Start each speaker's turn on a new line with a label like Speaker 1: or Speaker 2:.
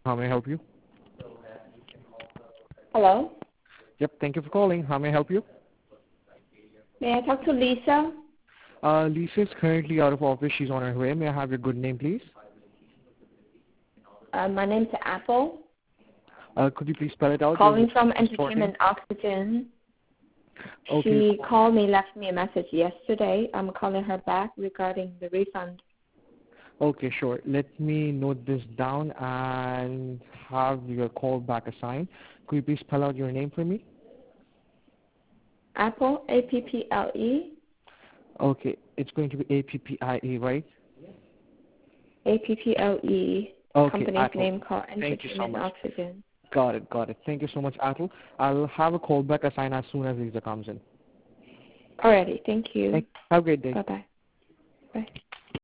Speaker 1: How may I help you?
Speaker 2: Hello?
Speaker 1: Yep, thank you for calling. How may I help you?
Speaker 2: May I talk to Lisa?
Speaker 1: Lisa is currently out of office. She's on her way. May I have your good name, please?
Speaker 2: My name's Apple.
Speaker 1: Could you please spell it out?
Speaker 2: Calling from Entertainment Oxygen.
Speaker 1: Okay.
Speaker 2: She called me, left me a message yesterday. I'm calling her back regarding the refund.
Speaker 1: Okay, sure. Let me note this down and have your call back assigned. Could you please spell out your name for me?
Speaker 2: Apple, A-P-P-L-E.
Speaker 1: Okay, it's going to be A-P-P-I-E, right?
Speaker 2: A-P-P-L-E.
Speaker 1: Okay,
Speaker 2: Company's
Speaker 1: Atul.
Speaker 2: name called
Speaker 1: Thank you so
Speaker 2: Entertainment
Speaker 1: much.
Speaker 2: Oxygen.
Speaker 1: Got it. Thank you so much, Atul. I'll have a call back assigned as soon as Lisa comes in.
Speaker 2: Alrighty, thank you.
Speaker 1: Have a great day.
Speaker 2: Bye-bye. Bye.